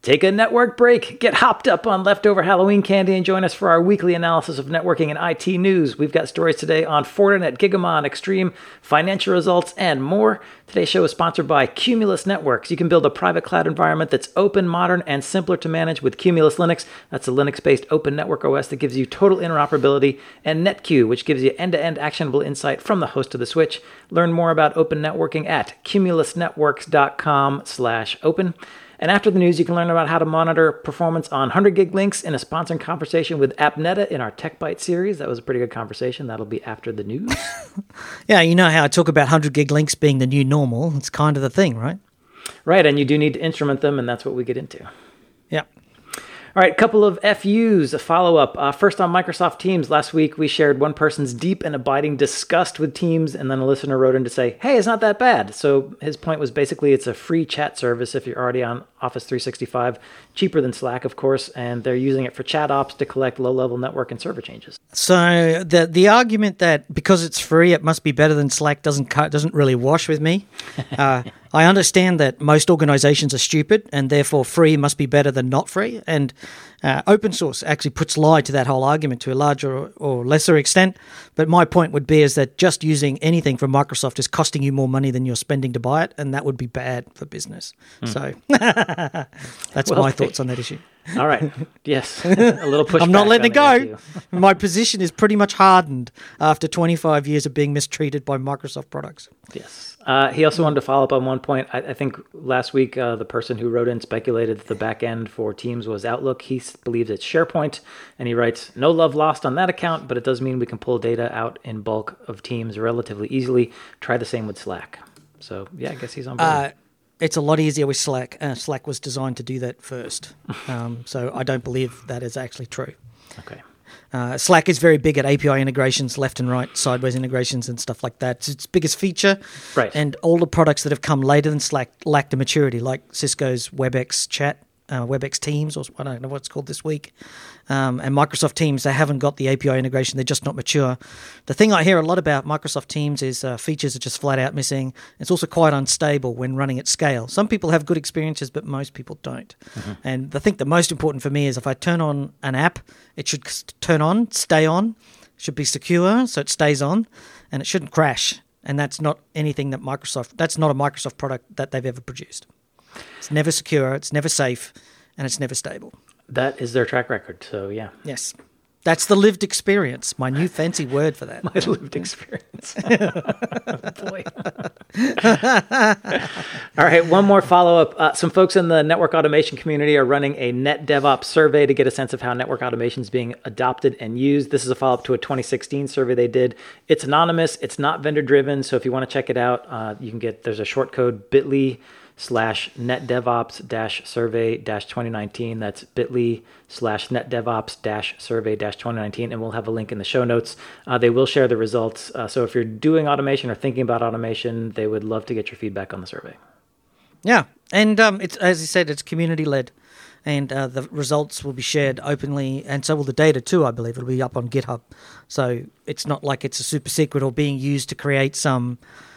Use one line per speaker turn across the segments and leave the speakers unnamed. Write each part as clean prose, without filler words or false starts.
Take a network break, get hopped up on leftover Halloween candy, and join us for our weekly analysis of networking and IT news. We've got stories today on Fortinet, Gigamon, Extreme, financial results, and more. Today's show is sponsored by Cumulus Networks. You can build a private cloud environment that's open, modern, and simpler to manage with Cumulus Linux. That's a Linux-based open network OS that gives you total interoperability, and NetQ, which gives you end-to-end actionable insight from the host of the switch. Learn more about open networking at cumulusnetworks.com/open. And after the news, you can learn about how to monitor performance on 100 gig links in a sponsored conversation with AppNeta in our Tech Byte series. That was a pretty good conversation. That'll be after the news.
Yeah, you know how I talk about 100 gig links being the new normal. It's kind of the thing, right?
Right, and you do need to instrument them, and that's what we get into.
Yeah.
All right, a couple of FUs, a follow-up. First on Microsoft Teams. Last week, we shared one person's deep and abiding disgust with Teams, and then a listener wrote in to say, hey, it's not that bad. So his point was basically it's a free chat service if you're already on Office 365, cheaper than Slack, of course, and they're using it for chat ops to collect low-level network and server changes.
So the argument that because it's free, it must be better than Slack doesn't really wash with me. I understand that most organizations are stupid and therefore free must be better than not free. And open source actually puts lie to that whole argument to a larger or lesser extent. But my point would be is that just using anything from Microsoft is costing you more money than you're spending to buy it. And that would be bad for business. So that's my thoughts on that issue.
All right. Yes. A little pushback.
I'm not letting it go. My position is pretty much hardened after 25 years of being mistreated by Microsoft products.
Yes. He also wanted to follow up on one point. I think last week the person who wrote in speculated that the back end for Teams was Outlook. He believes it's SharePoint, and he writes, no love lost on that account, but it does mean we can pull data out in bulk of Teams relatively easily. Try the same with Slack. So, yeah, I guess he's on board.
It's a lot easier with Slack. Slack was designed to do that first. So I don't believe that is actually true.
Okay.
Slack is very big at API integrations, left and right, sideways integrations and stuff like that. It's its biggest feature.
Right.
And all the products that have come later than Slack lack the maturity, like Cisco's WebEx Chat, WebEx Teams, or I don't know what it's called this week, and Microsoft Teams. They haven't got the API integration. They're just not mature. The thing I hear a lot about Microsoft Teams is features are just flat out missing. It's also quite unstable when running at scale. Some people have good experiences, but most people don't. Mm-hmm. And the thing that most important for me is if I turn on an app, it should turn on, stay on, should be secure so it stays on, and it shouldn't crash. And that's not anything that that's not a Microsoft product that they've ever produced. It's never secure, it's never safe, and it's never stable.
That is their track record, so yeah.
Yes. That's the lived experience, my new fancy word for that.
My lived experience. Boy. All right, one more follow-up. Some folks in the network automation community are running a Net DevOps survey to get a sense of how network automation is being adopted and used. This is a follow-up to a 2016 survey they did. It's anonymous. It's not vendor-driven, so if you want to check it out, there's a short code, bit.ly/netdevops-survey-2019. That's bit.ly/netdevops-survey-2019, and we'll have a link in the show notes. They will share the results. So if you're doing automation or thinking about automation, they would love to get your feedback on the survey.
Yeah, and it's, as you said, it's community-led, and the results will be shared openly, and so will the data too, I believe. It'll be up on GitHub. So it's not like it's a super secret or being used to create some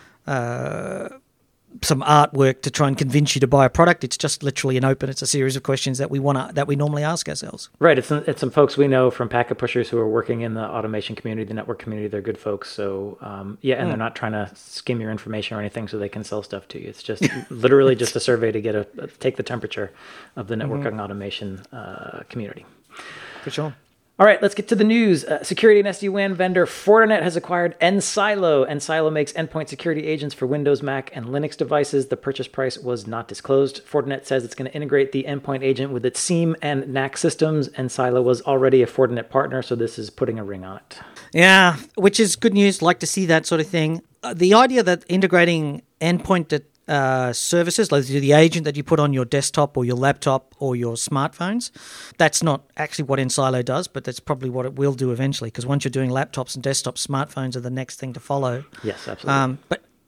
artwork to try and convince you to buy a product. It's just literally it's a series of questions that we normally ask ourselves.
Right. It's some folks we know from packet pushers who are working in the automation community, the network community. They're good folks. So and they're not trying to skim your information or anything so they can sell stuff to you. It's just literally just a survey to take the temperature of the networking automation community.
For sure.
All right, let's get to the news. Security and SD-WAN vendor Fortinet has acquired nSilo. nSilo makes endpoint security agents for Windows, Mac, and Linux devices. The purchase price was not disclosed. Fortinet says it's going to integrate the endpoint agent with its SIEM and NAC systems. nSilo was already a Fortinet partner, so this is putting a ring on it.
Yeah, which is good news. Like to see that sort of thing. The idea that integrating endpoint services, like the agent that you put on your desktop or your laptop or your smartphones, that's not actually what nSilo does, but that's probably what it will do eventually, because once you're doing laptops and desktops, smartphones are the next thing to follow.
Yes, absolutely.
But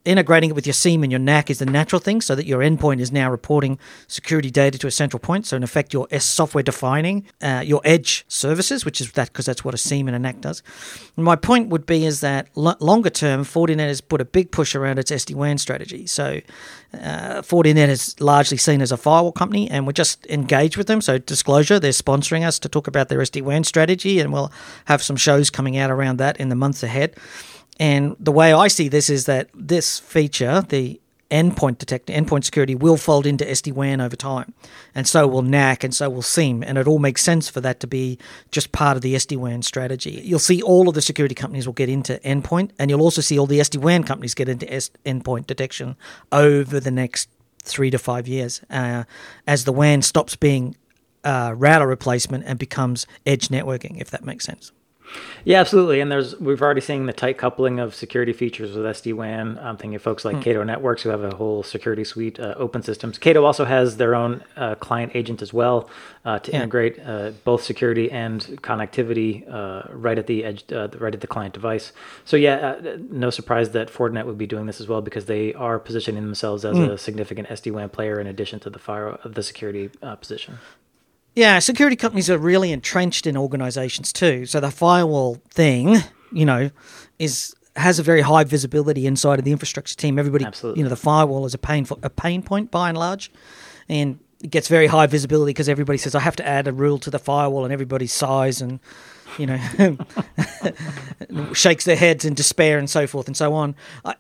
integrating it with your SIEM and your NAC is the natural thing, so that your endpoint is now reporting security data to a central point. So in effect, you're software defining your edge services, which is that, because that's what a SIEM and a NAC does. And my point would be is that longer term, Fortinet has put a big push around its SD-WAN strategy. So Fortinet is largely seen as a firewall company, and we're just engaged with them. So disclosure, they're sponsoring us to talk about their SD-WAN strategy, and we'll have some shows coming out around that in the months ahead. And the way I see this is that this feature, the endpoint security, will fold into SD-WAN over time. And so will NAC, and so will SIEM. And it all makes sense for that to be just part of the SD-WAN strategy. You'll see all of the security companies will get into endpoint, and you'll also see all the SD-WAN companies get into endpoint detection over the next 3 to 5 years as the WAN stops being router replacement and becomes edge networking, if that makes sense.
Yeah, absolutely. And we've already seen the tight coupling of security features with SD-WAN. I'm thinking of folks like Cato Networks, who have a whole security suite, open systems. Cato also has their own client agent as well to integrate both security and connectivity right at the edge, right at the client device. So no surprise that Fortinet would be doing this as well, because they are positioning themselves as a significant SD-WAN player in addition to the security position.
Yeah, security companies are really entrenched in organizations too. So the firewall thing, has a very high visibility inside of the infrastructure team. Everybody,
Absolutely.
The firewall is a pain point by and large, and it gets very high visibility because everybody says, I have to add a rule to the firewall, and everybody sighs and, shakes their heads in despair and so forth and so on.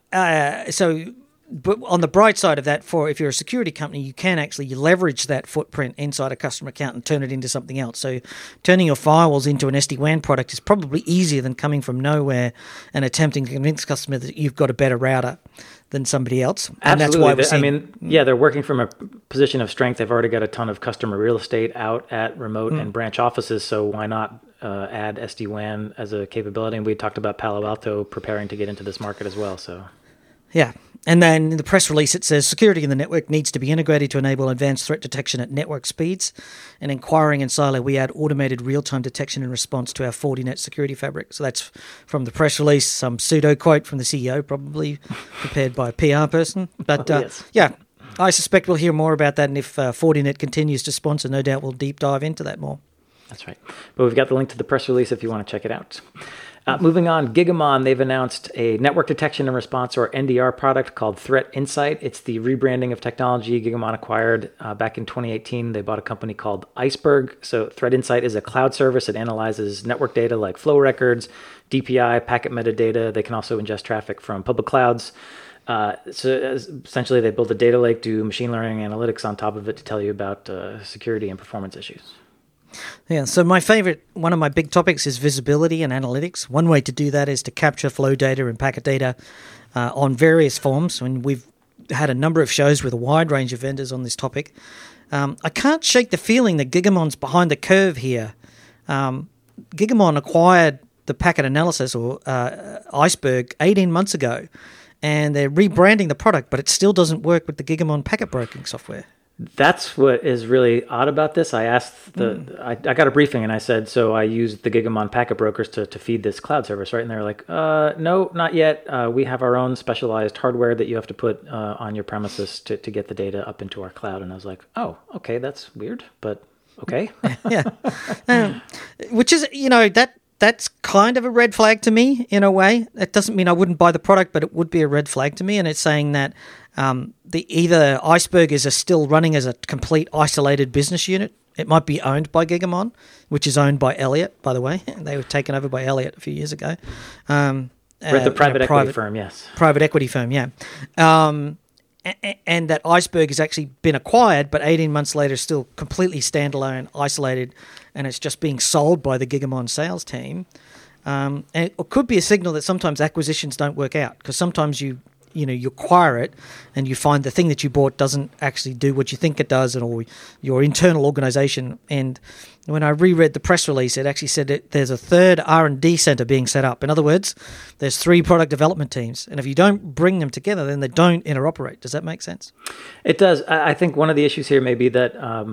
But on the bright side of that, if you're a security company, you can actually leverage that footprint inside a customer account and turn it into something else. So turning your firewalls into an SD-WAN product is probably easier than coming from nowhere and attempting to convince customers that you've got a better router than somebody else. And
Absolutely.
That's why
they're working from a position of strength. They've already got a ton of customer real estate out at remote and branch offices, so why not add SD-WAN as a capability? And we talked about Palo Alto preparing to get into this market as well. So,
yeah. And then in the press release, it says security in the network needs to be integrated to enable advanced threat detection at network speeds. And in Quiring and Silo, we add automated real-time detection in response to our Fortinet security fabric. So that's from the press release, some pseudo quote from the CEO, probably prepared by a PR person. But
yes.
I suspect we'll hear more about that. And if Fortinet continues to sponsor, no doubt we'll deep dive into that more.
That's right. But we've got the link to the press release if you want to check it out. Moving on, Gigamon, they've announced a network detection and response, or NDR, product called Threat Insight. It's the rebranding of technology Gigamon acquired back in 2018. They bought a company called Iceberg. So Threat Insight is a cloud service that analyzes network data like flow records, DPI, packet metadata. They can also ingest traffic from public clouds. So essentially, they build a data lake, do machine learning analytics on top of it to tell you about security and performance issues.
Yeah, so one of my big topics is visibility and analytics. One way to do that is to capture flow data and packet data on various forms. And we've had a number of shows with a wide range of vendors on this topic. I can't shake the feeling that Gigamon's behind the curve here. Gigamon acquired the packet analysis, or Iceberg, 18 months ago, and they're rebranding the product, but it still doesn't work with the Gigamon packet broking software.
That's what is really odd about this. I asked I got a briefing and I said, so I used the Gigamon packet brokers to feed this cloud service, right? And they're like, no, not yet. We have our own specialized hardware that you have to put on your premises to get the data up into our cloud. And I was like, oh, okay, that's weird, but okay.
Yeah. Which is, that's kind of a red flag to me in a way. It doesn't mean I wouldn't buy the product, but it would be a red flag to me. And it's saying that either Iceberg is still running as a complete isolated business unit. It might be owned by Gigamon, which is owned by Elliott, by the way. They were taken over by Elliott a few years ago.
The private equity firm, yes.
Private equity firm, yeah. And that Iceberg has actually been acquired, but 18 months later still completely standalone, isolated, and it's just being sold by the Gigamon sales team. And it could be a signal that sometimes acquisitions don't work out, because sometimes you acquire it and you find the thing that you bought doesn't actually do what you think it does, or your internal organization. And when I reread the press release, it actually said that there's a third R&D center being set up. In other words, there's 3 product development teams. And if you don't bring them together, then they don't interoperate. Does that make sense?
It does. I think one of the issues here may be that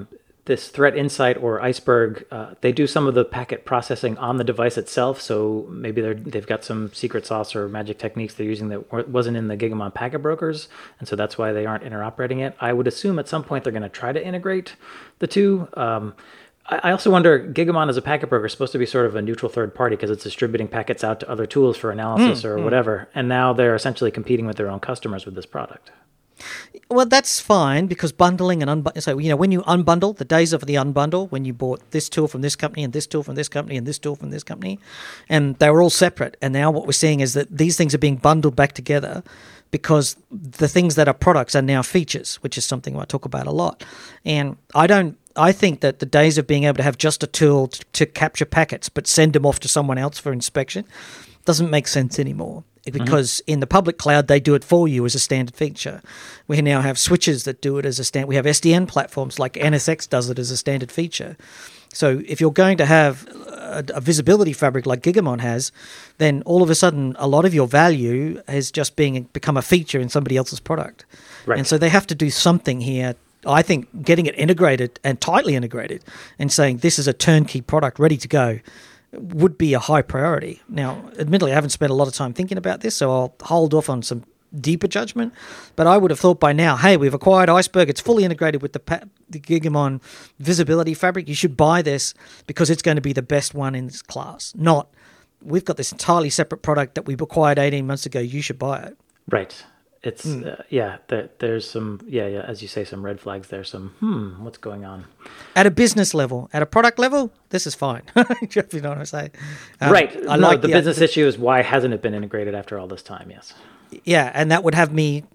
this Threat Insight or Iceberg, they do some of the packet processing on the device itself. So maybe they've got some secret sauce or magic techniques they're using that wasn't in the Gigamon packet brokers, and so that's why they aren't interoperating it. I would assume at some point they're going to try to integrate the two. I also wonder, Gigamon as a packet broker is supposed to be sort of a neutral third party because it's distributing packets out to other tools for analysis or whatever, and now they're essentially competing with their own customers with this product.
Well, that's fine because bundling and so when you unbundle, the days of the unbundle, when you bought this tool from this company and this tool from this company and this tool from this company, and they were all separate. And now what we're seeing is that these things are being bundled back together because the things that are products are now features, which is something I talk about a lot. And I think that the days of being able to have just a tool to capture packets but send them off to someone else for inspection doesn't make sense anymore. Because in the public cloud, they do it for you as a standard feature. We now have switches that do it as a standard. We have SDN platforms like NSX does it as a standard feature. So if you're going to have a visibility fabric like Gigamon has, then all of a sudden a lot of your value has just become a feature in somebody else's product. Right. And so they have to do something here. I think getting it integrated and tightly integrated and saying this is a turnkey product ready to go would be a high priority. Now, admittedly, I haven't spent a lot of time thinking about this, so I'll hold off on some deeper judgment. But I would have thought by now, hey, we've acquired Iceberg. It's fully integrated with the Gigamon visibility fabric. You should buy this because it's going to be the best one in this class. Not, we've got this entirely separate product that we acquired 18 months ago. You should buy it.
Right. It's, there's some, as you say, some red flags there, some, what's going on?
At a business level, at a product level, this is fine. If you know what I'm saying.
Right. The business issue is why hasn't it been integrated after all this time? Yes.
Yeah, and that would have me,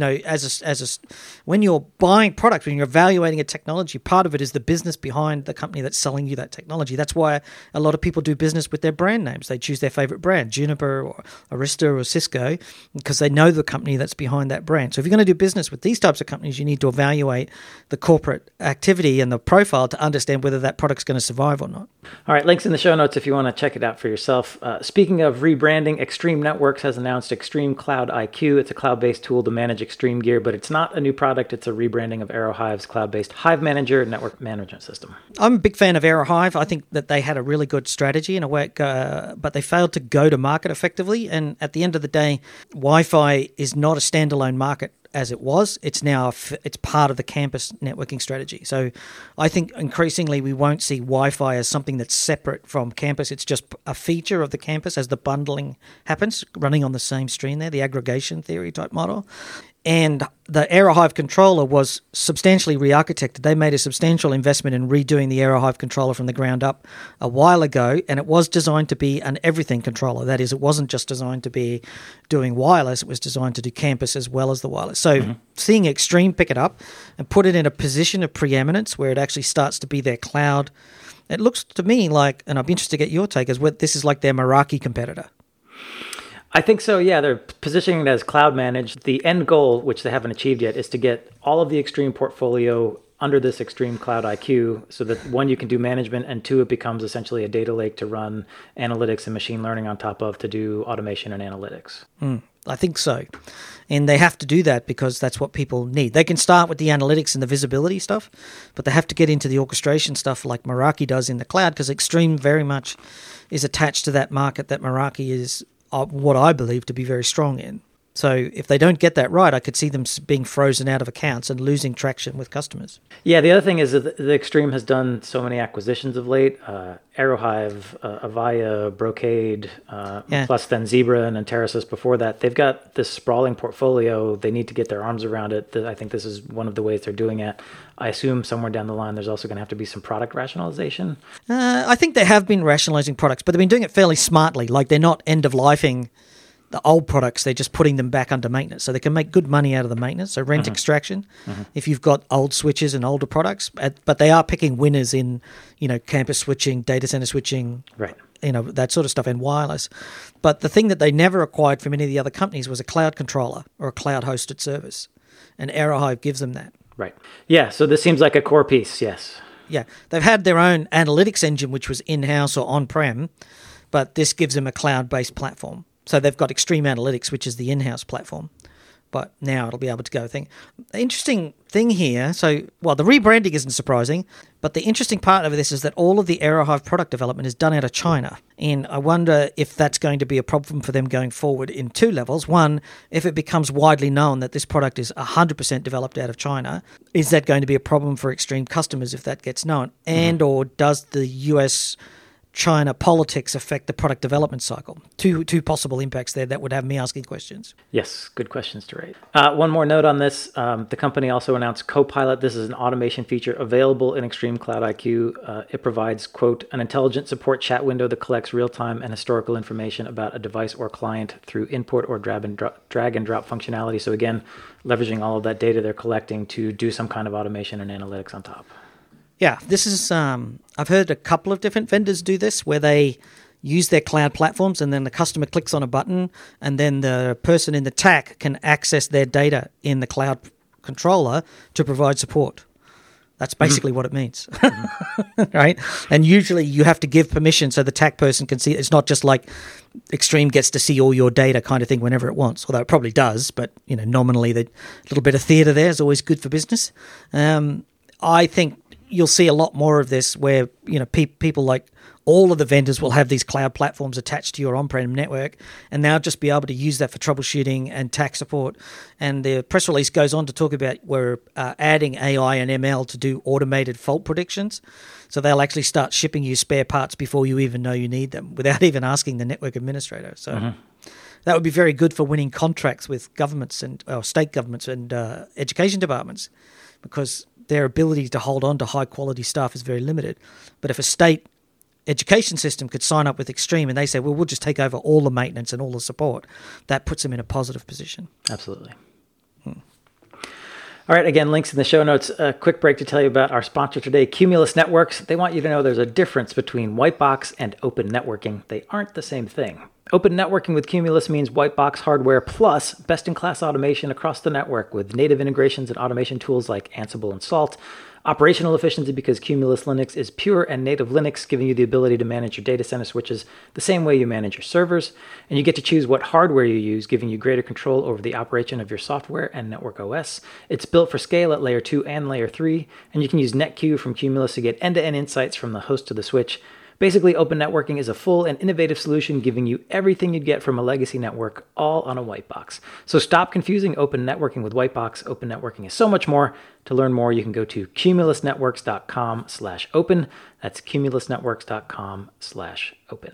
when you're buying products, when you're evaluating a technology, part of it is the business behind the company that's selling you that technology. That's why a lot of people do business with their brand names. They choose their favorite brand, Juniper or Arista or Cisco, because they know the company that's behind that brand. So if you're going to do business with these types of companies, you need to evaluate the corporate activity and the profile to understand whether that product's going to survive or not.
All right, links in the show notes if you want to check it out for yourself. Speaking of rebranding, Extreme Networks has announced Extreme Cloud IQ. It's a cloud-based tool to manage Extreme gear, but it's not a new product. It's a rebranding of Aerohive's cloud-based Hive Manager network management system. I'm
a big fan of Aerohive. I think that they had a really good strategy in a way, but they failed to go to market effectively. And at the end of the day, Wi-Fi is not a standalone market as it was. It's now it's part of the campus networking strategy. So I think increasingly we won't see Wi-Fi as something that's separate from campus. It's just a feature of the campus as the bundling happens, running on the same stream there, the aggregation theory type model. And the Aerohive controller was substantially re-architected. They made a substantial investment in redoing the Aerohive controller from the ground up a while ago, and it was designed to be an everything controller. That is, it wasn't just designed to be doing wireless, it was designed to do campus as well as the wireless. So seeing Extreme pick it up and put it in a position of preeminence where it actually starts to be their cloud, it looks to me like, and I'd be interested to get your take, as what this is like their Meraki competitor.
I think so, yeah. They're positioning it as cloud managed. The end goal, which they haven't achieved yet, is to get all of the Extreme portfolio under this Extreme Cloud IQ so that, one, you can do management, and two, it becomes essentially a data lake to run analytics and machine learning on top of to do automation and analytics.
I think so. And they have to do that because that's what people need. They can start with the analytics and the visibility stuff, but they have to get into the orchestration stuff like Meraki does in the cloud, because Extreme very much is attached to that market that Meraki is what I believe to be very strong in. So if they don't get that right, I could see them being frozen out of accounts and losing traction with customers.
Yeah, the other thing is that the Extreme has done so many acquisitions of late. Aerohive, Avaya, Brocade, plus then Zebra and Enterasys before that. They've got this sprawling portfolio. They need to get their arms around it. I think this is one of the ways they're doing it. I assume somewhere down the line there's also going to have to be some product rationalization.
I think they have been rationalizing products, but they've been doing it fairly smartly. Like they're not end-of-lifing the old products, they're just putting them back under maintenance. So they can make good money out of the maintenance. So rent extraction, if you've got old switches and older products, but they are picking winners in, campus switching, data center switching,
right?
That sort of stuff, and wireless. But the thing that they never acquired from any of the other companies was a cloud controller or a cloud hosted service. And Aerohive gives them that.
Right. Yeah. So this seems like a core piece. Yes.
Yeah. They've had their own analytics engine, which was in-house or on-prem, but this gives them a cloud-based platform. So they've got Extreme Analytics, which is the in-house platform. but now it'll be able to go. The interesting thing here, the rebranding isn't surprising, but the interesting part of this is that all of the Aerohive product development is done out of China. And I wonder if that's going to be a problem for them going forward in two levels. One, if it becomes widely known that this product is 100% developed out of China, is that going to be a problem for Extreme customers if that gets known? And or does the US-China politics affect the product development cycle? Two possible impacts there that would have me asking questions.
Yes, good questions to raise. One more note on this. The company also announced Copilot. This is an automation feature available in Extreme Cloud IQ. It provides, quote, an intelligent support chat window that collects real-time and historical information about a device or client through import or drag and drop functionality. So again, leveraging all of that data they're collecting to do some kind of automation and analytics on top.
Yeah, this is, I've heard a couple of different vendors do this where they use their cloud platforms and then the customer clicks on a button and then the person in the TAC can access their data in the cloud controller to provide support. That's basically what it means, right? And usually you have to give permission so the TAC person can see. It's not just like Extreme gets to see all your data kind of thing whenever it wants, although it probably does, but nominally the little bit of theatre there is always good for business. I think you'll see a lot more of this where, people like all of the vendors will have these cloud platforms attached to your on-prem network and now just be able to use that for troubleshooting and tax support. And the press release goes on to talk about we're adding AI and ML to do automated fault predictions. So they'll actually start shipping you spare parts before you even know you need them without even asking the network administrator. So that would be very good for winning contracts with governments and state governments and education departments, because their ability to hold on to high-quality staff is very limited. But if a state education system could sign up with Extreme and they say, well, we'll just take over all the maintenance and all the support, that puts them in a positive position.
Absolutely. All right, again, links in the show notes. A quick break to tell you about our sponsor today, Cumulus Networks. They want you to know there's a difference between white box and open networking. They aren't the same thing. Open networking with Cumulus means white box hardware plus best-in-class automation across the network with native integrations and automation tools like Ansible and Salt. Operational efficiency because Cumulus Linux is pure and native Linux, giving you the ability to manage your data center switches the same way you manage your servers. And you get to choose what hardware you use, giving you greater control over the operation of your software and network OS. It's built for scale at layer 2 and layer 3, and you can use NetQ from Cumulus to get end-to-end insights from the host to the switch. Basically, open networking is a full and innovative solution giving you everything you'd get from a legacy network, all on a white box. So stop confusing open networking with white box. Open networking is so much more. To learn more, you can go to cumulusnetworks.com/open. That's cumulusnetworks.com/open.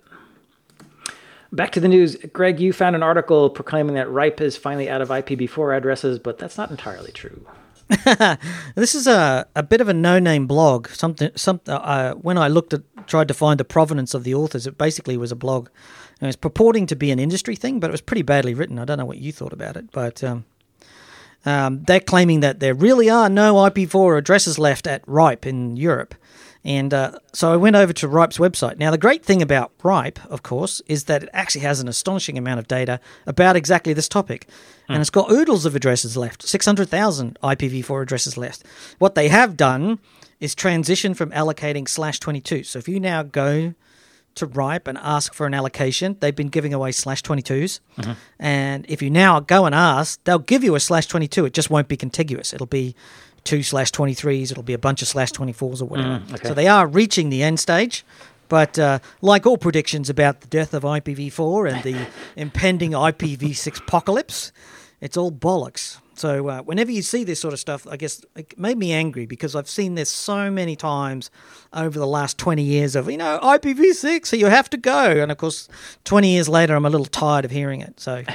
Back to the news. Greg, you found an article proclaiming that RIPE is finally out of IPv4 addresses, but that's not entirely true.
This is a bit of a no-name blog. When I tried to find the provenance of the authors, it basically was a blog. It was purporting to be an industry thing, but it was pretty badly written. I don't know what you thought about it, but they're claiming that there really are no IPv4 addresses left at RIPE in Europe. And so I went over to RIPE's website. Now, the great thing about RIPE, of course, is that it actually has an astonishing amount of data about exactly this topic. And it's got oodles of addresses left, 600,000 IPv4 addresses left. What they have done is transition from allocating /22. So if you now go to RIPE and ask for an allocation, they've been giving away /22s. And if you now go and ask, they'll give you a /22. It just won't be contiguous. It'll be 2/23s, it'll be a bunch of /24s or whatever.
Okay.
So they are reaching the end stage, but like all predictions about the death of IPv4 and the impending IPv6 apocalypse, it's all bollocks. So whenever you see this sort of stuff, I guess it made me angry because I've seen this so many times over the last 20 years of, IPv6, so you have to go. And of course, 20 years later, I'm a little tired of hearing it. So...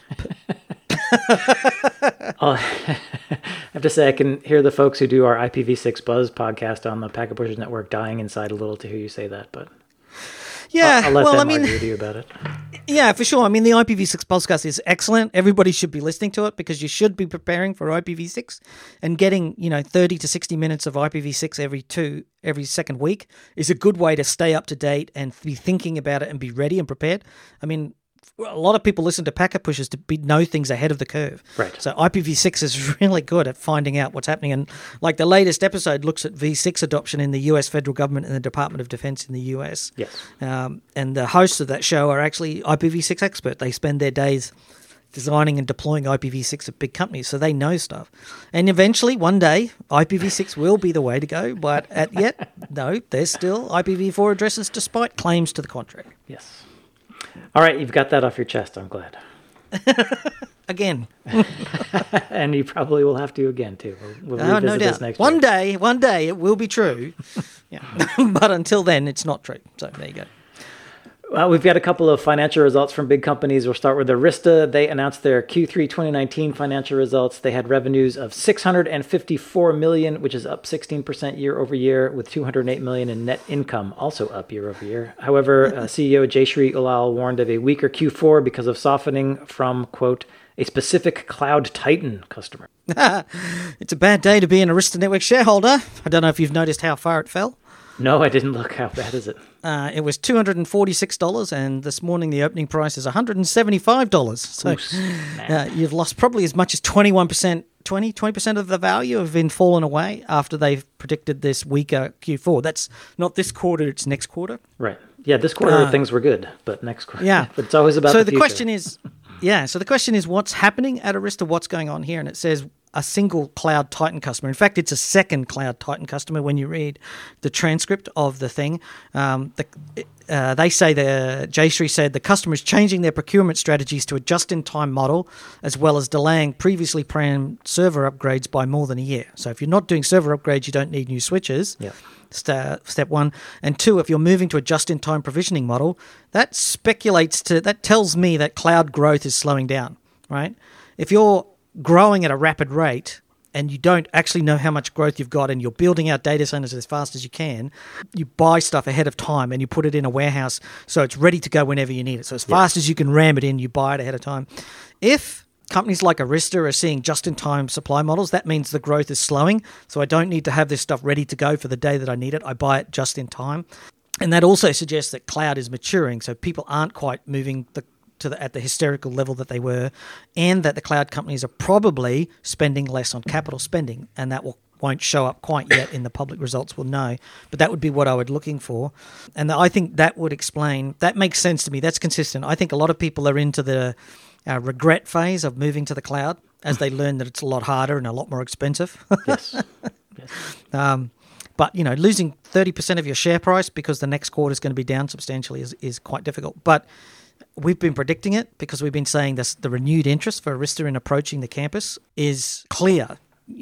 I have to say, I can hear the folks who do our IPv6 Buzz podcast on the Packet Pushers Network dying inside a little to hear you say that, but
yeah,
I'll let them argue with you about it.
Yeah, for sure. I mean, the IPv6 podcast is excellent. Everybody should be listening to it because you should be preparing for IPv6 and getting, 30 to 60 minutes of IPv6 every second week is a good way to stay up to date and be thinking about it and be ready and prepared. I mean, a lot of people listen to Packet Pushers to know things ahead of the curve.
Right.
So IPv6 is really good at finding out what's happening. And like the latest episode looks at V6 adoption in the US federal government and the Department of Defense in the US.
Yes.
And the hosts of that show are actually IPv6 experts. They spend their days designing and deploying IPv6 at big companies, so they know stuff. And eventually, one day, IPv6 will be the way to go, but no, there's still IPv4 addresses despite claims to the contrary.
Yes. All right, you've got that off your chest. I'm glad.
Again.
And you probably will have to again, too. We'll revisit
no doubt.
this next
One
year.
day it will be true. Yeah. But until then, it's not true. So there you go.
We've got a couple of financial results from big companies. We'll start with Arista. They announced their Q3 2019 financial results. They had revenues of $654 million, which is up 16% year over year, with $208 million in net income, also up year over year. However, CEO Jayshree Ullal warned of a weaker Q4 because of softening from, quote, a specific cloud titan customer.
It's a bad day to be an Arista Network shareholder. I don't know if you've noticed how far it fell.
No, I didn't look. How bad is it?
It was $246, and this morning the opening price is $175. So you've lost probably as much as 20% of the value have been fallen away after they've predicted this weaker Q4. That's not this quarter, it's next quarter.
Right. Yeah, this quarter things were good, but next quarter.
Yeah.
But it's always about
so
the
the
future.
So the question is what's happening at Arista, what's going on here? And it says a single Cloud Titan customer. In fact, it's a second Cloud Titan customer when you read the transcript of the thing. They say Jayshree said the customer is changing their procurement strategies to a just-in-time model, as well as delaying previously planned server upgrades by more than a year. So if you're not doing server upgrades, you don't need new switches.
Yeah.
Step one. And two, if you're moving to a just-in-time provisioning model, that tells me that cloud growth is slowing down, right? If you're growing at a rapid rate and you don't actually know how much growth you've got and you're building out data centers as fast as you can, you buy stuff ahead of time and you put it in a warehouse so it's ready to go whenever you need it. So as fast as you can ram it in, you buy it ahead of time. If companies like Arista are seeing just-in-time supply models, that means the growth is slowing, so I don't need to have this stuff ready to go for the day that I need it. I buy it just in time. And that also suggests that cloud is maturing, so people aren't quite moving at the hysterical level that they were, and that the cloud companies are probably spending less on capital spending, and that won't show up quite yet in the public results, we'll know. But that would be what I would be looking for. And I think that would explain, that makes sense to me, that's consistent. I think a lot of people are into the regret phase of moving to the cloud as they learn that it's a lot harder and a lot more expensive.
Yes.
But, losing 30% of your share price because the next quarter is going to be down substantially is quite difficult. But we've been predicting it because we've been saying this, the renewed interest for Arista in approaching the campus is clear.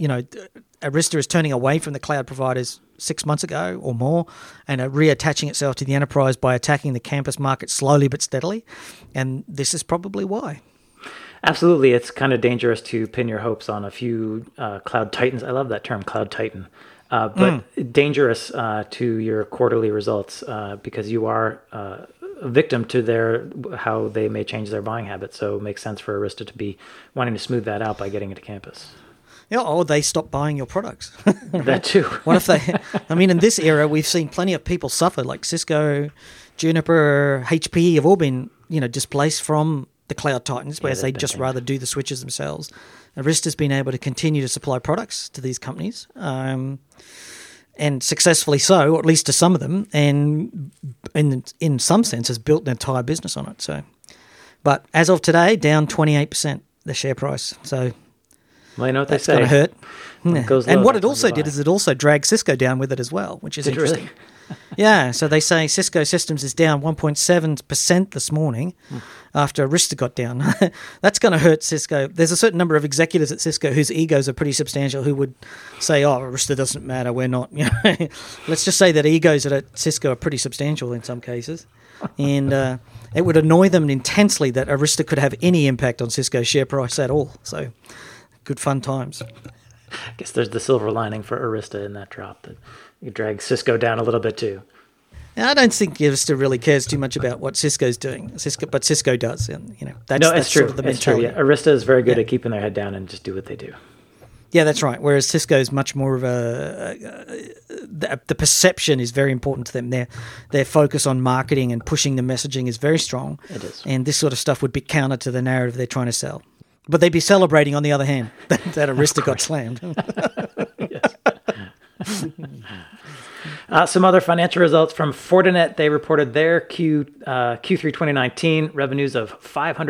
Arista is turning away from the cloud providers 6 months ago or more and are reattaching itself to the enterprise by attacking the campus market slowly but steadily. And this is probably why.
Absolutely. It's kind of dangerous to pin your hopes on a few cloud titans. I love that term, cloud titan. But dangerous to your quarterly results because you are a victim to how they may change their buying habits. So it makes sense for Arista to be wanting to smooth that out by getting into campus.
Yeah, or they stop buying your products.
That too.
What if they? I mean, in this era, we've seen plenty of people suffer, like Cisco, Juniper, HPE have all been, displaced from the cloud titans, whereas they just rather do the switches themselves. Arista's been able to continue to supply products to these companies, and successfully so, or at least to some of them, and in some sense has built an entire business on it. So, but as of today, down 28% the share price. So.
Well, you know what they say.
That's going to hurt. And what it also did
is
it also dragged Cisco down with it as well, which is interesting.
Really?
Yeah, so they say Cisco Systems is down 1.7% this morning after Arista got down. That's going to hurt Cisco. There's a certain number of executives at Cisco whose egos are pretty substantial who would say, Arista doesn't matter, we're not. Let's just say that egos at Cisco are pretty substantial in some cases. And it would annoy them intensely that Arista could have any impact on Cisco's share price at all. So good fun times.
I guess there's the silver lining for Arista in that drop that you drag Cisco down a little bit too.
I don't think Arista really cares too much about what Cisco's doing. But Cisco does, and that's true. Sort of the mentality.
True. Yeah. Arista is very good at keeping their head down and just do what they do.
Yeah, that's right. Whereas Cisco is much more of the perception is very important to them. Their focus on marketing and pushing the messaging is very strong.
It is,
and this sort of stuff would be counter to the narrative they're trying to sell. But they'd be celebrating, on the other hand, that Arista got slammed.
Some other financial results from Fortinet. They reported their Q3 2019 revenues of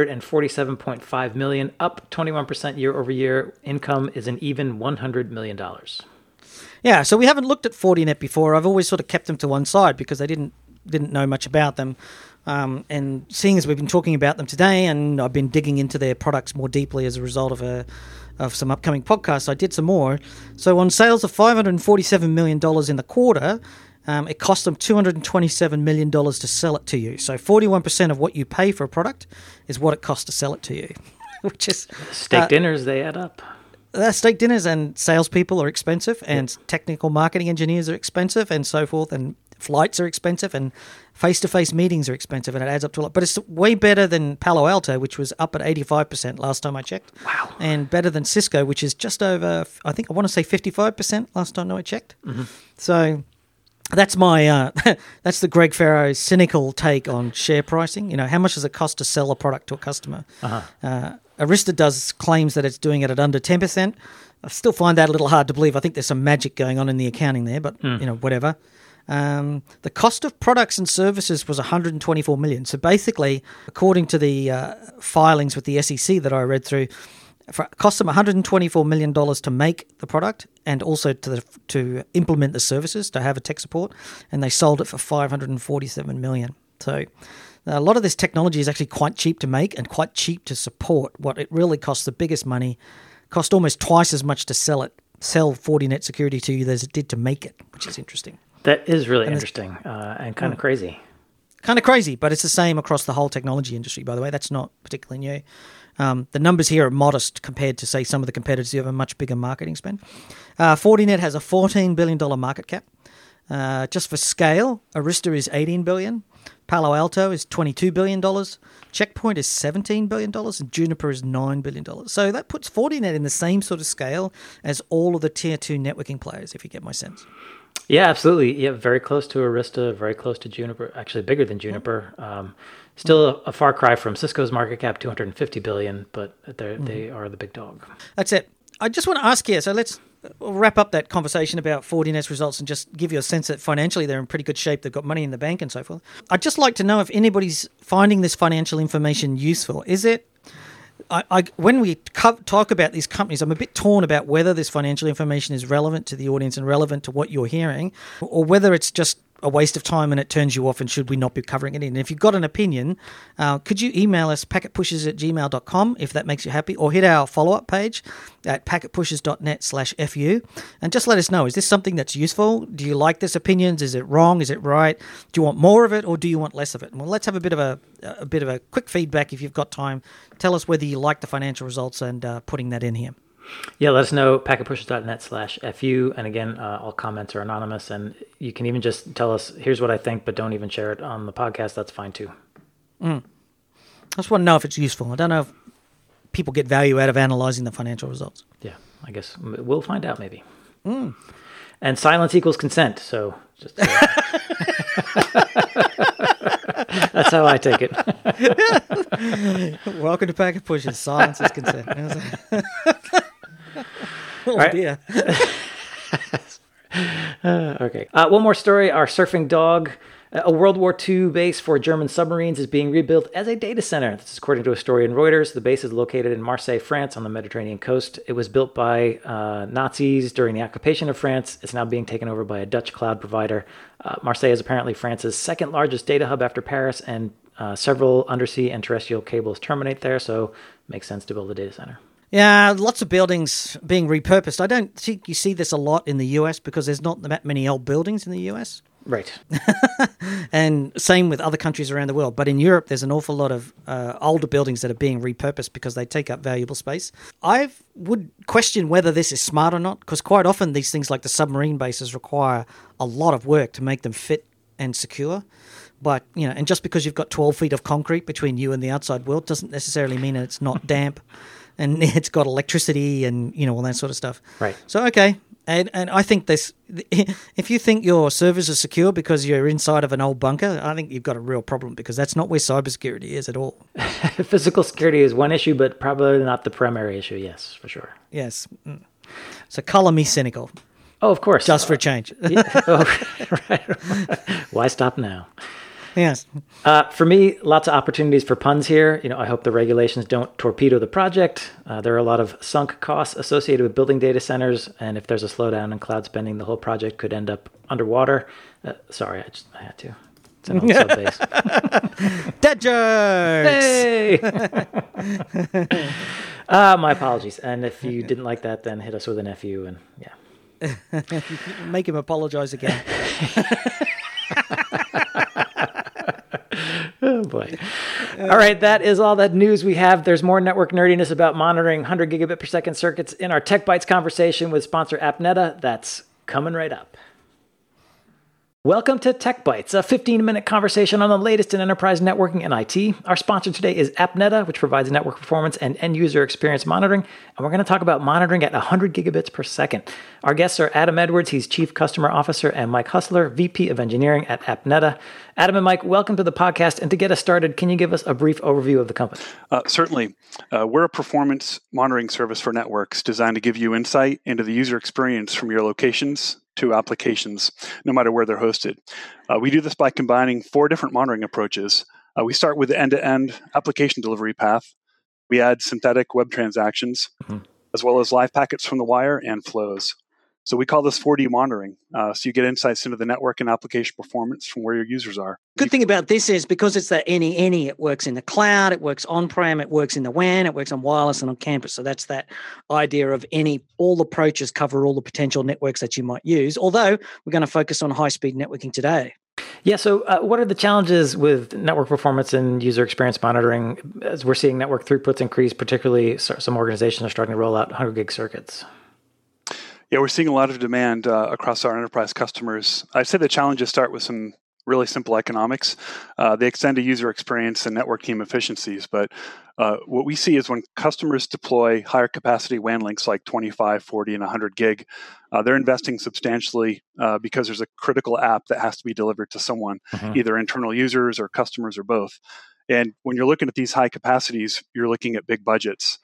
$547.5 million, up 21% year over year. Income is an even $100 million.
Yeah, so we haven't looked at Fortinet before. I've always sort of kept them to one side because I didn't know much about them. And seeing as we've been talking about them today, and I've been digging into their products more deeply as a result of some upcoming podcasts, I did some more. So on sales of $547 million in the quarter, it cost them $227 million to sell it to you. So 41% of what you pay for a product is what it costs to sell it to you, which is...
Steak dinners, they add up.
Steak dinners and salespeople are expensive, and technical marketing engineers are expensive, and so forth, and flights are expensive, and face-to-face meetings are expensive, and it adds up to a lot. But it's way better than Palo Alto, which was up at 85% last time I checked.
Wow.
And better than Cisco, which is just over, I want to say 55% last time I checked. Mm-hmm. So that's my that's the Greg Farrow cynical take on share pricing. You know, how much does it cost to sell a product to a customer? Arista claims that it's doing it at under 10%. I still find that a little hard to believe. I think there's some magic going on in the accounting there, but whatever. The cost of products and services was $124 million. So basically, according to the filings with the SEC that I read through, it cost them $124 million to make the product and also to implement the services, to have a tech support, and they sold it for $547 million. So a lot of this technology is actually quite cheap to make and quite cheap to support. What it really costs the biggest money, cost almost twice as much to sell Fortinet security to you as it did to make it, which is interesting.
That is really interesting and kind of crazy.
Kind of crazy, but it's the same across the whole technology industry, by the way. That's not particularly new. The numbers here are modest compared to, say, some of the competitors who have a much bigger marketing spend. Fortinet has a $14 billion market cap. Just for scale, Arista is $18 billion. Palo Alto is $22 billion. Checkpoint is $17 billion. And Juniper is $9 billion. So that puts Fortinet in the same sort of scale as all of the Tier 2 networking players, if you get my sense.
Yeah, absolutely. Yeah, very close to Arista, very close to Juniper, actually bigger than Juniper. Still a far cry from Cisco's market cap, $250 billion, but they are the big dog.
That's it. I just want to ask here, so let's wrap up that conversation about Fortinet's results and just give you a sense that financially they're in pretty good shape. They've got money in the bank and so forth. I'd just like to know if anybody's finding this financial information useful. Is it... when we talk about these companies, I'm a bit torn about whether this financial information is relevant to the audience and relevant to what you're hearing, or whether it's just a waste of time and it turns you off and should we not be covering it in. And if you've got an opinion, could you email us packetpushers@gmail.com if that makes you happy, or hit our follow-up page at packetpushers.net/FU and just let us know, is this something that's useful? Do you like this opinions? Is it wrong? Is it right? Do you want more of it or do you want less of it? Well, let's have a bit of a quick feedback if you've got time. Tell us whether you like the financial results and putting that in here.
Yeah, let us know, packetpushers.net/FU. And again, all comments are anonymous. And you can even just tell us, here's what I think, but don't even share it on the podcast. That's fine too.
I just want to know if it's useful. I don't know if people get value out of analyzing the financial results.
Yeah, I guess we'll find out maybe. And silence equals consent. So just that's how I take it.
Welcome to Packet Pushers. Silence is consent. Oh, dear.
Okay. One more story. Our surfing dog, a World War II base for German submarines, is being rebuilt as a data center. This is according to a story in Reuters. The base is located in Marseille, France, on the Mediterranean coast. It was built by Nazis during the occupation of France. It's now being taken over by a Dutch cloud provider. Marseille is apparently France's second largest data hub after Paris, and several undersea and terrestrial cables terminate there, so it makes sense to build a data center.
Yeah, lots of buildings being repurposed. I don't think you see this a lot in the US because there's not that many old buildings in the US.
Right.
And same with other countries around the world. But in Europe, there's an awful lot of older buildings that are being repurposed because they take up valuable space. I would question whether this is smart or not, because quite often these things like the submarine bases require a lot of work to make them fit and secure. But, and just because you've got 12 feet of concrete between you and the outside world doesn't necessarily mean it's not damp and it's got electricity and, all that sort of stuff.
Right.
So, okay. And I think if you think your servers are secure because you're inside of an old bunker, I think you've got a real problem because that's not where cybersecurity is at all.
Physical security is one issue, but probably not the primary issue. Yes, for sure.
Yes. So color me cynical.
Oh, of course.
Just for a change.
Right. Why stop now?
Yes.
For me, lots of opportunities for puns here. I hope the regulations don't torpedo the project. There are a lot of sunk costs associated with building data centers, and if there's a slowdown in cloud spending, the whole project could end up underwater. Sorry, I had to. It's an old sub base.
Dad jokes!
Hey! My apologies. And if you didn't like that, then hit us with an FU, and yeah.
Make him apologize again.
Oh boy. All right, that is all that news we have. There's more network nerdiness about monitoring 100 gigabit per second circuits in our Tech Bytes conversation with sponsor AppNeta. That's coming right up. Welcome to Tech Bytes, a 15-minute conversation on the latest in enterprise networking and IT. Our sponsor today is AppNeta, which provides network performance and end-user experience monitoring, and we're going to talk about monitoring at 100 gigabits per second. Our guests are Adam Edwards, he's Chief Customer Officer, and Mike Hustler, VP of Engineering at AppNeta. Adam and Mike, welcome to the podcast, and to get us started, can you give us a brief overview of the company?
Certainly. We're a performance monitoring service for networks designed to give you insight into the user experience from your locations to applications, no matter where they're hosted. We do this by combining 4 different monitoring approaches. We start with the end-to-end application delivery path. We add synthetic web transactions, as well as live packets from the wire and flows. So we call this 4D monitoring. So you get insights into the network and application performance from where your users are.
Good thing about this is because it's that any, it works in the cloud, it works on-prem, it works in the WAN, it works on wireless and on campus. So that's that idea of all approaches cover all the potential networks that you might use. Although we're going to focus on high-speed networking today.
Yeah, so what are the challenges with network performance and user experience monitoring as we're seeing network throughputs increase, particularly some organizations are starting to roll out 100 gig circuits?
Yeah, we're seeing a lot of demand across our enterprise customers. I'd say the challenges start with some really simple economics. They extend to user experience and network team efficiencies. But what we see is when customers deploy higher capacity WAN links like 25, 40, and 100 gig, they're investing substantially because there's a critical app that has to be delivered to someone, either internal users or customers or both. And when you're looking at these high capacities, you're looking at big budgets.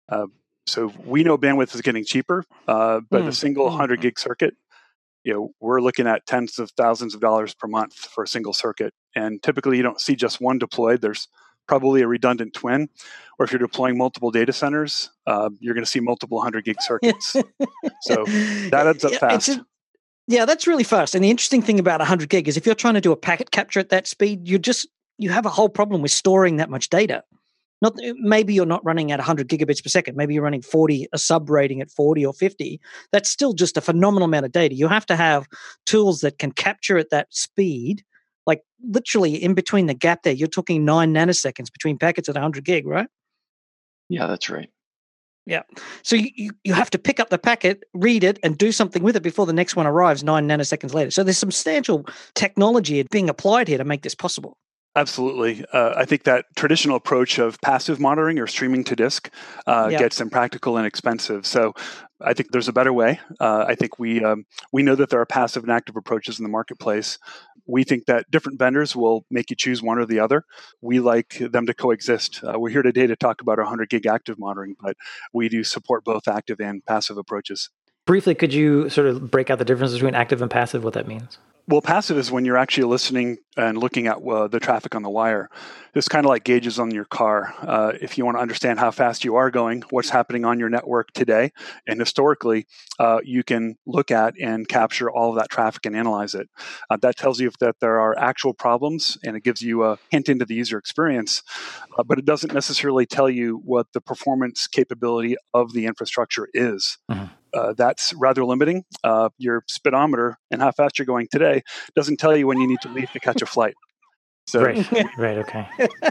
So we know bandwidth is getting cheaper, but a single 100 gig circuit, we're looking at tens of thousands of dollars per month for a single circuit. And typically you don't see just one deployed. There's probably a redundant twin. Or if you're deploying multiple data centers, you're going to see multiple 100 gig circuits. So that adds up fast.
Yeah, that's really fast. And the interesting thing about 100 gig is if you're trying to do a packet capture at that speed, you have a whole problem with storing that much data. Maybe you're not running at 100 gigabits per second. Maybe you're running 40, a sub rating at 40 or 50. That's still just a phenomenal amount of data. You have to have tools that can capture at that speed, like literally in between the gap there. You're talking 9 nanoseconds between packets at 100 gig, right?
Yeah, that's right.
Yeah. So you have to pick up the packet, read it, and do something with it before the next one arrives 9 nanoseconds later. So there's substantial technology being applied here to make this possible.
Absolutely. I think that traditional approach of passive monitoring or streaming to disk gets impractical and expensive. So I think there's a better way. I think we know that there are passive and active approaches in the marketplace. We think that different vendors will make you choose one or the other. We like them to coexist. We're here today to talk about our 100 gig active monitoring, but we do support both active and passive approaches.
Briefly, could you sort of break out the difference between active and passive, what that means?
Well, passive is when you're actually listening and looking at the traffic on the wire. It's kind of like gauges on your car. If you want to understand how fast you are going, what's happening on your network today, and historically, you can look at and capture all of that traffic and analyze it. That tells you that there are actual problems, and it gives you a hint into the user experience, but it doesn't necessarily tell you what the performance capability of the infrastructure is. That's rather limiting. Your speedometer and how fast you're going today doesn't tell you when you need to leave to catch a flight. So,
right, okay.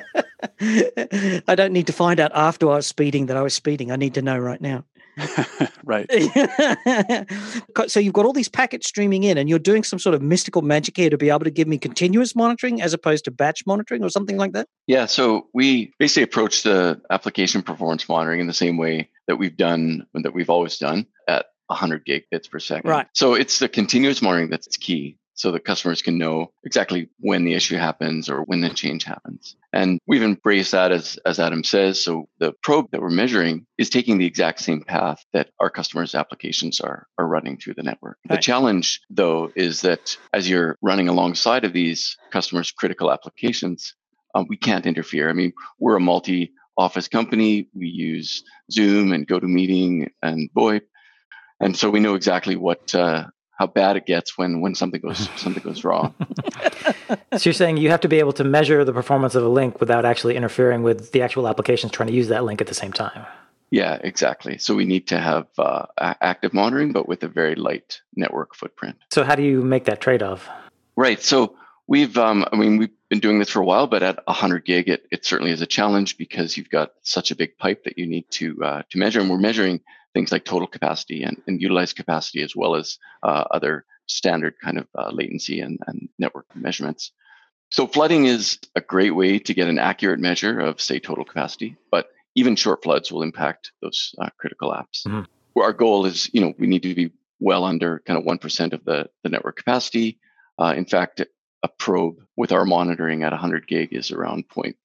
I don't need to find out after I was speeding that I was speeding. I need to know right now.
Right.
So you've got all these packets streaming in and you're doing some sort of mystical magic here to be able to give me continuous monitoring as opposed to batch monitoring or something like that?
Yeah, so we basically approach the application performance monitoring in the same way that we've always done at 100 gig bits per second.
Right.
So it's the continuous monitoring that's key so that customers can know exactly when the issue happens or when the change happens. And we've embraced that, as Adam says. So the probe that we're measuring is taking the exact same path that our customers' applications are running through the network.
Right.
The challenge, though, is that as you're running alongside of these customers' critical applications, we can't interfere. I mean, we're a multi-office company. We use Zoom and GoToMeeting and VoIP. And so we know exactly how bad it gets when something goes wrong.
So you're saying you have to be able to measure the performance of a link without actually interfering with the actual applications trying to use that link at the same time.
Yeah, exactly. So we need to have active monitoring, but with a very light network footprint.
So how do you make that trade-off?
Right. So we've been doing this for a while, but at 100 gig, it certainly is a challenge because you've got such a big pipe that you need to measure, and we're measuring things like total capacity and utilized capacity, as well as other standard kind of latency and network measurements. So flooding is a great way to get an accurate measure of, say, total capacity, but even short floods will impact those critical apps.
Mm-hmm.
Where our goal is, we need to be well under kind of 1% of the network capacity. In fact, a probe with our monitoring at 100 gig is around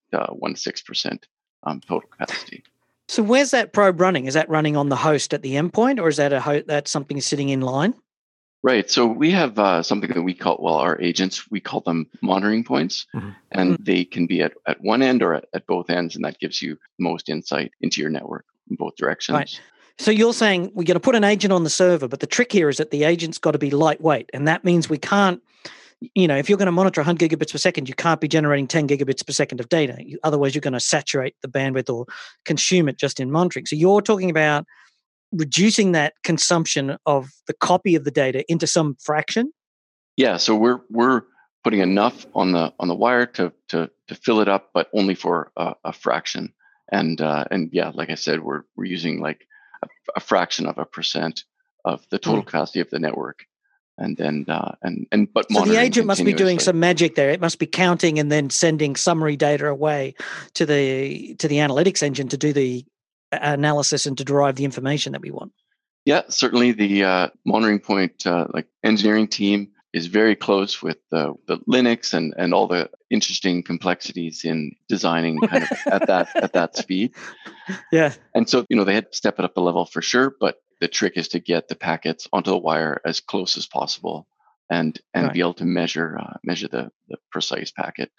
0.16% total capacity.
So where's that probe running? Is that running on the host at the endpoint, or is that that's something sitting in line?
Right. So we have something that we call, our agents, we call them monitoring points, and they can be at one end or at both ends, and that gives you most insight into your network in both directions.
Right. So you're saying we're going to put an agent on the server, but the trick here is that the agent's got to be lightweight, and that means we can't, if you're going to monitor 100 gigabits per second, you can't be generating 10 gigabits per second of data. Otherwise, you're going to saturate the bandwidth or consume it just in monitoring. So you're talking about reducing that consumption of the copy of the data into some fraction?
Yeah, so we're putting enough on the wire to fill it up, but only for a fraction. And yeah, like I said, we're using like a fraction of a percent of the total capacity of the network. And then but
so the agent must be doing some magic there. It must be counting and then sending summary data away to the analytics engine to do the analysis and to derive the information that we want.
Yeah, certainly the monitoring point engineering team is very close with the Linux and all the interesting complexities in designing kind of at that speed.
Yeah.
And so they had to step it up a level for sure, but the trick is to get the packets onto the wire as close as possible and be able to measure the precise packet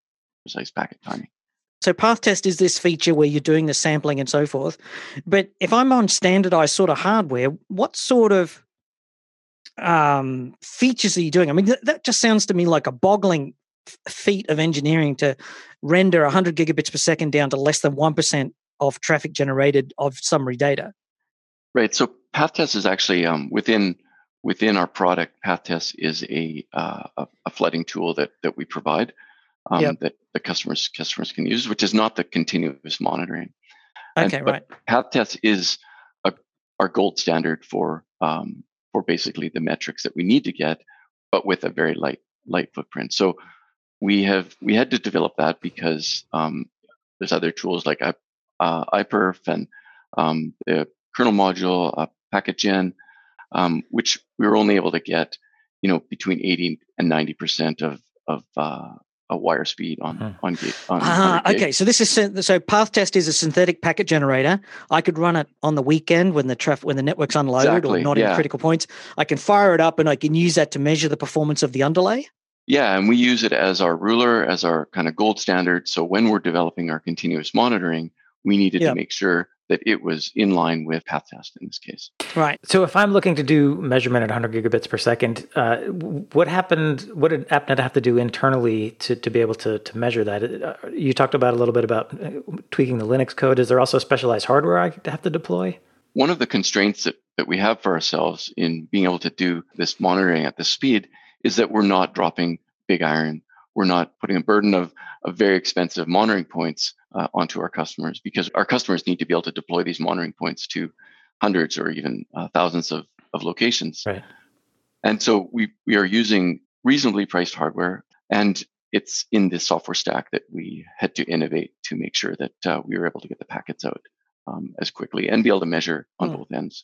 timing.
So path test is this feature where you're doing the sampling and so forth. But if I'm on standardized sort of hardware, what sort of features are you doing? I mean, that just sounds to me like a boggling feat of engineering to render 100 gigabits per second down to less than 1% of traffic generated of summary data.
Right. So path test is actually within our product. Path test is a flooding tool that we provide. That the customers can use, which is not the continuous monitoring.
Okay, right.
Path test is our gold standard for basically the metrics that we need to get, but with a very light footprint. So we had to develop that because there's other tools like iPerf and the kernel module, PacketGen, which we were only able to get, between 80 and 90% of a wire speed on gig.
Okay, so so path test is a synthetic packet generator. I could run it on the weekend when the network's unloaded or not in critical points. I can fire it up and I can use that to measure the performance of the underlay.
Yeah, and we use it as our ruler, as our kind of gold standard. So when we're developing our continuous monitoring, we needed to make sure that it was in line with path test in this case.
Right.
So if I'm looking to do measurement at 100 gigabits per second, what did AppNet have to do internally to be able to measure that? You talked about a little bit about tweaking the Linux code. Is there also specialized hardware I have to deploy?
One of the constraints that we have for ourselves in being able to do this monitoring at this speed is that we're not dropping big iron. We're not putting a burden of very expensive monitoring points onto our customers, because our customers need to be able to deploy these monitoring points to hundreds or even thousands of locations.
Right.
And so we are using reasonably priced hardware, and it's in this software stack that we had to innovate to make sure that we were able to get the packets out as quickly and be able to measure on both ends.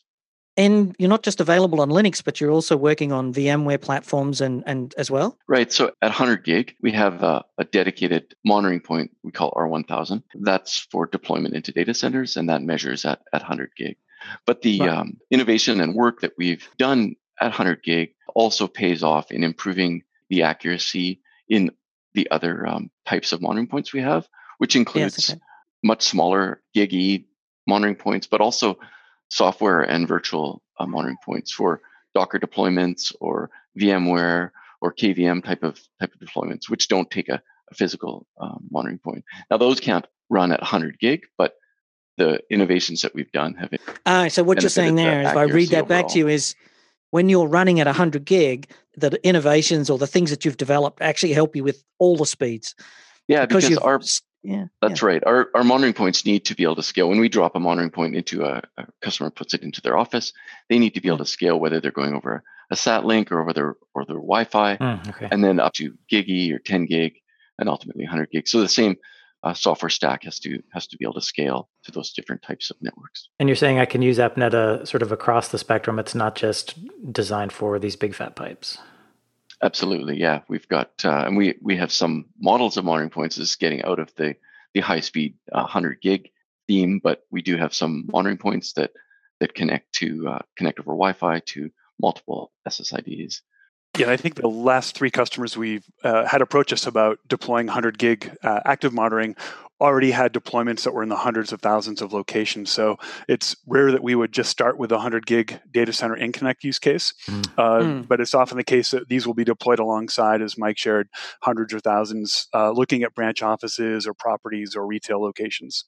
And you're not just available on Linux, but you're also working on VMware platforms and as well?
Right. So at 100 gig, we have a dedicated monitoring point we call R1000. That's for deployment into data centers, and that measures at 100 gig. But the innovation and work that we've done at 100 gig also pays off in improving the accuracy in the other types of monitoring points we have, which includes much smaller GigE monitoring points, but also software and virtual monitoring points for Docker deployments or VMware or KVM type of deployments, which don't take a physical monitoring point. Now, those can't run at 100 gig, but the innovations that we've done have.
So what you're saying there, if I read that back to you, is when you're running at 100 gig, the innovations or the things that you've developed actually help you with all the speeds.
Yeah, because that's right. Our monitoring points need to be able to scale. When we drop a monitoring point into a customer puts it into their office, they need to be able to scale whether they're going over a SAT link or their Wi-Fi, and then up to GigE or 10 gig, and ultimately 100 gig. So the same software stack has to be able to scale to those different types of networks.
And you're saying I can use AppNet sort of across the spectrum. It's not just designed for these big fat pipes.
Absolutely, yeah. We've got and we have some models of monitoring points is getting out of the high speed 100 gig theme, but we do have some monitoring points that connect over Wi-Fi to multiple SSIDs.
Yeah, I think the last 3 customers we've had approach us about deploying 100 gig active monitoring already had deployments that were in the hundreds of thousands of locations. So it's rare that we would just start with a 100 gig data center in-connect use case. But it's often the case that these will be deployed alongside, as Mike shared, hundreds or thousands, looking at branch offices or properties or retail locations.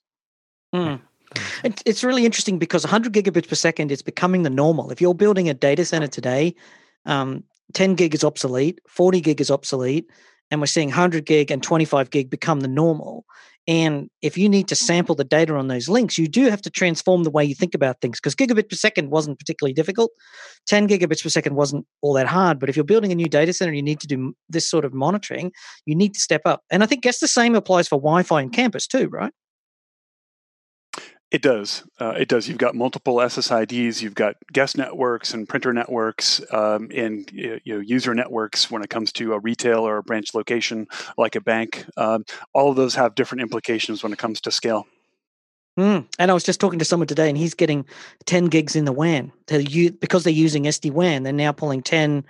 It's really interesting because 100 gigabits per second is becoming the normal. If you're building a data center today, 10 gig is obsolete, 40 gig is obsolete, and we're seeing 100 gig and 25 gig become the normal. And if you need to sample the data on those links, you do have to transform the way you think about things, because gigabit per second wasn't particularly difficult. 10 gigabits per second wasn't all that hard. But if you're building a new data center, you need to do this sort of monitoring, you need to step up. And I guess the same applies for Wi-Fi in campus too, right?
It does. It does. You've got multiple SSIDs. You've got guest networks and printer networks, and user networks when it comes to a retail or a branch location like a bank. All of those have different implications when it comes to scale.
And I was just talking to someone today, and he's getting 10 gigs in the WAN. Because they're using SD-WAN, they're now pulling 10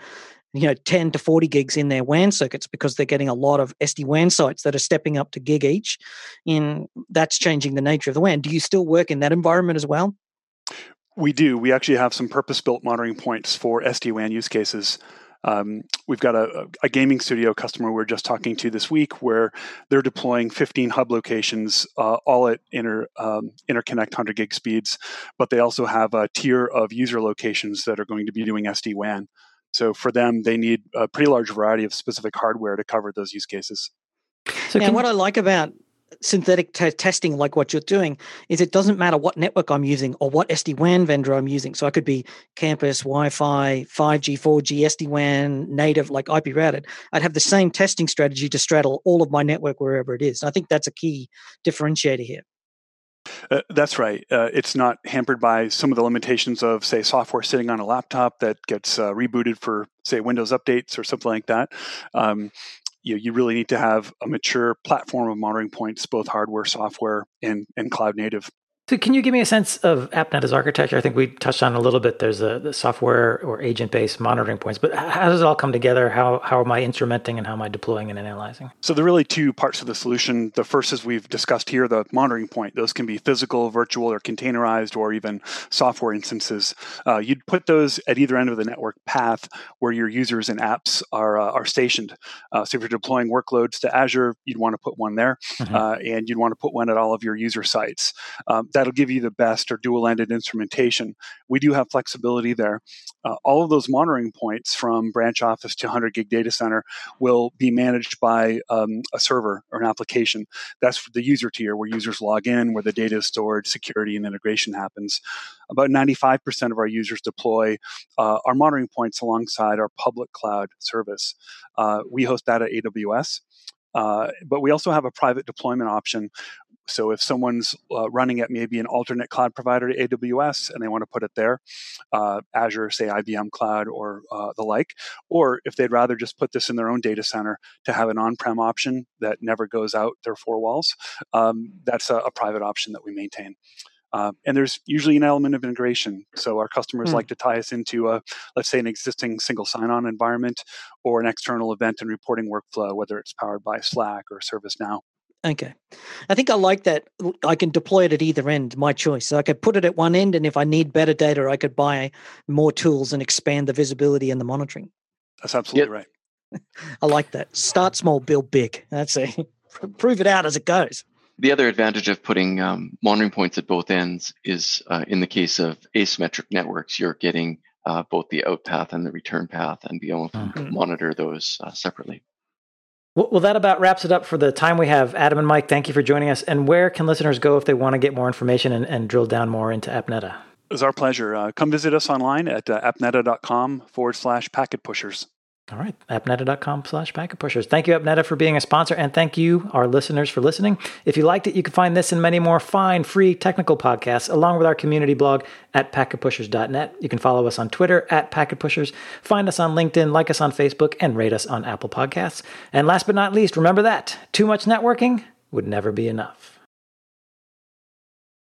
to 40 gigs in their WAN circuits because they're getting a lot of SD-WAN sites that are stepping up to gig each. And that's changing the nature of the WAN. Do you still work in that environment as well?
We do. We actually have some purpose-built monitoring points for SD-WAN use cases. We've got a gaming studio customer we're just talking to this week where they're deploying 15 hub locations, all at interconnect 100 gig speeds, but they also have a tier of user locations that are going to be doing SD-WAN. So for them, they need a pretty large variety of specific hardware to cover those use cases.
So what I like about synthetic testing, like what you're doing, is it doesn't matter what network I'm using or what SD-WAN vendor I'm using. So I could be campus, Wi-Fi, 5G, 4G, SD-WAN, native, like IP routed. I'd have the same testing strategy to straddle all of my network wherever it is. I think that's a key differentiator here.
That's right. It's not hampered by some of the limitations of, say, software sitting on a laptop that gets rebooted for, say, Windows updates or something like that. You really need to have a mature platform of monitoring points, both hardware, software, and cloud native.
So can you give me a sense of AppNet as architecture? I think we touched on a little bit. There's the software or agent-based monitoring points, but how does it all come together? How am I instrumenting and how am I deploying and analyzing?
So there are really 2 parts of the solution. The first, as we've discussed here, the monitoring point. Those can be physical, virtual, or containerized, or even software instances. You'd put those at either end of the network path where your users and apps are stationed. So if you're deploying workloads to Azure, you'd want to put one there, and you'd want to put one at all of your user sites. That'll give you the best or dual-ended instrumentation. We do have flexibility there. All of those monitoring points from branch office to 100 gig data center will be managed by a server or an application. That's for the user tier where users log in, where the data is stored, security and integration happens. About 95% of our users deploy our monitoring points alongside our public cloud service. We host that at AWS. But we also have a private deployment option So if someone's running at maybe an alternate cloud provider to AWS and they want to put it there, Azure, say IBM Cloud or the like, or if they'd rather just put this in their own data center to have an on-prem option that never goes out their four walls, that's a private option that we maintain. And there's usually an element of integration. So our customers like to tie us into, let's say, an existing single sign-on environment or an external event and reporting workflow, whether it's powered by Slack or ServiceNow.
Okay. I think I like that. I can deploy it at either end, my choice. So I could put it at one end, and if I need better data, I could buy more tools and expand the visibility and the monitoring.
That's absolutely right.
I like that. Start small, build big. That's it. Prove it out as it goes.
The other advantage of putting monitoring points at both ends is in the case of asymmetric networks, you're getting both the out path and the return path and be able to monitor those separately.
Well, that about wraps it up for the time we have. Adam and Mike, thank you for joining us. And where can listeners go if they want to get more information and drill down more into AppNeta?
It was our pleasure. Come visit us online at appneta.com/packet pushers.
All right, appneta.com/packet pushers. Thank you, AppNeta, for being a sponsor. And thank you, our listeners, for listening. If you liked it, you can find this and many more fine, free technical podcasts, along with our community blog at packetpushers.net. You can follow us on Twitter at packetpushers, find us on LinkedIn, like us on Facebook, and rate us on Apple Podcasts. And last but not least, remember that too much networking would never be enough.